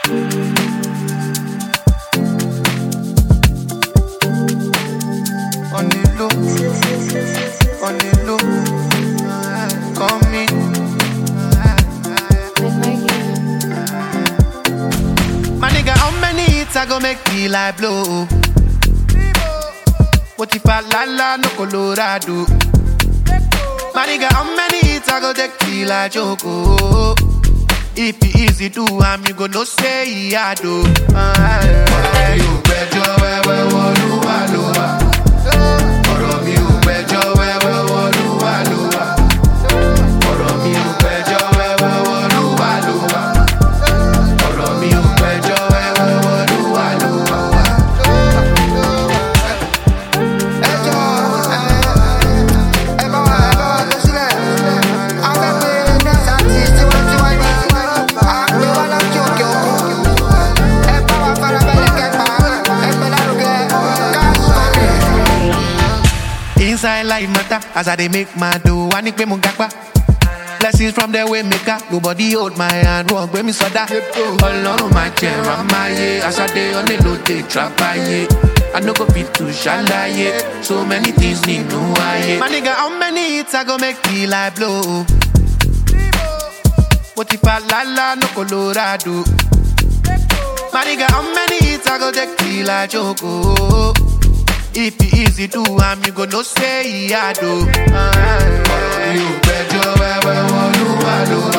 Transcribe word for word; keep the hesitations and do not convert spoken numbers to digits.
On the low, on the low, come me. My nigga, how many hits I go make the light blow? What if I la la no Colorado? My nigga, how many hits I go take the light choco? If it easy do, I'm you go no say I do. You better wewe woluwa luwa. Ọ̀rọ̀ mi ò gbẹ́jọ́ wẹ́wẹ́ wọlúwa lúwa. Ọ̀rọ̀ mi ò gbẹ́jọ́ wẹ́wẹ́ wọlúwa lúwa. Ọ̀rọ̀ mi ò gbẹ́jọ́ wẹ́wẹ́ wọlúwa lúwa. Ẹjọ́ ẹ bá wa ẹ bá wa lọ sílẹ̀. Àwọn pé nẹ́ẹ̀sì àti tiwantiwa ni àgbẹ̀ wa láti òkè òkun. Ẹ bá wa farabalẹ̀ kẹpa ẹgbẹ́ lárugẹ cash money. Inside life matter as I dey make my dough. I need pay mo gapa. Blessings from the way maker. Nobody hold my hand. Wọ́n gbé mi sọ́dá. Ọlọ́run máa jẹ́ ramáyé. As I dey on the low dey trapaye. I no go fit to ṣàlàyé. So many things nínú ayé. My nigga, how many hits I go make the light blow? What if I la la no Colorado? My nigga, how many hits I go take the light choco? If it easy do, I'm you go no say I do. You better wewe woluwa lúwa.